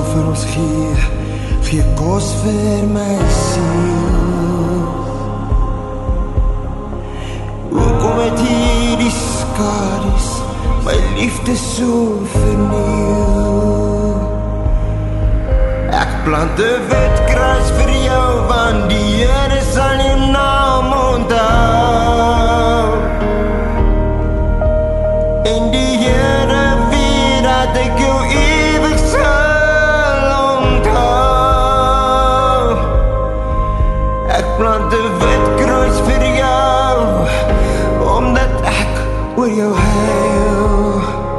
vir ons gee kos vir my siel. Hoekom het hierdie skadu's my liefde so verniel? Ek plant 'n wit kruis vir jou, want die Here sal jou naam onthou. En die Here weet dat ek jou ewig sal onthou. Ek plant 'n wit kruis vir jou, omdat ek oor jou huil.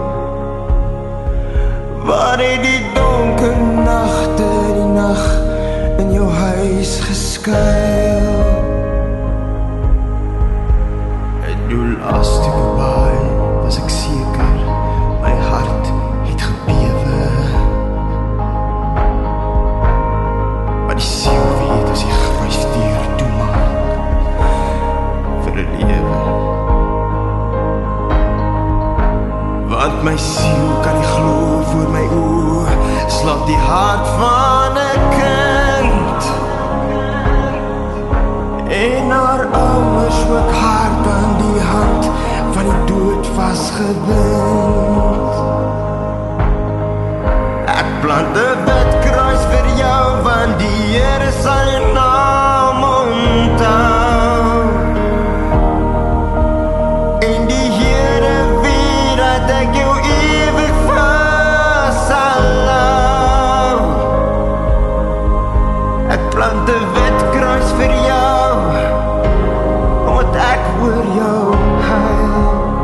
Waar het die donker nagte die nag in jou huis geskuil? En jou laaste goodbye was ek seker, my hart het gebewe. Maar die siel weet as die gruisdeur toemaak vir 'n lewe. Want my siel kan nie glo voor my oë, slaap die hart van 'n kind. En haar ouers ook hart aan die hand van die dood vasgebind. Ek plant 'n wit kruis vir jou, want die Here sal jou naam onthou. En die Here weet dat ek jou ewig vas sal hou. Ek plant 'n wit kruis vir jou, omdat ek oor jou huil.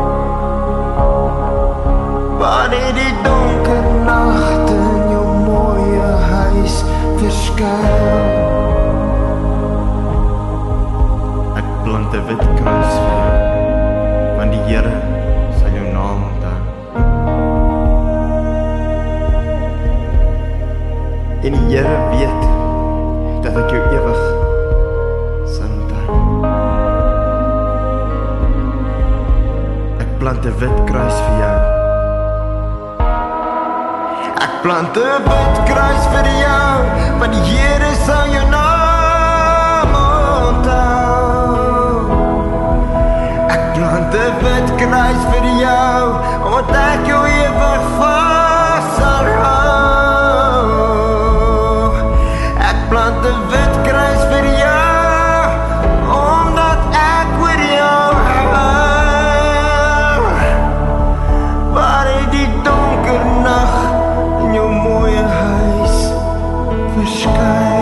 Waar het die donker nagte in jou mooie huis verskuil? Ek plant 'n wit kruis vir jou, want die Here sal jou naam onthou. En die Here weet dat ek jou ewig sal onthou. Ek plant 'n wit kruis vir jou. Ek plant 'n wit kruis vir jou, want die Here sal jou naam onthou. Ek plant 'n wit kruis vir jou, omdat ek jou ewig vas sal hou. Ek plant 'n wit kruis vir jou, omdat ek oor jou huil. Waar het die donker nag in jou mooie huis verskyn?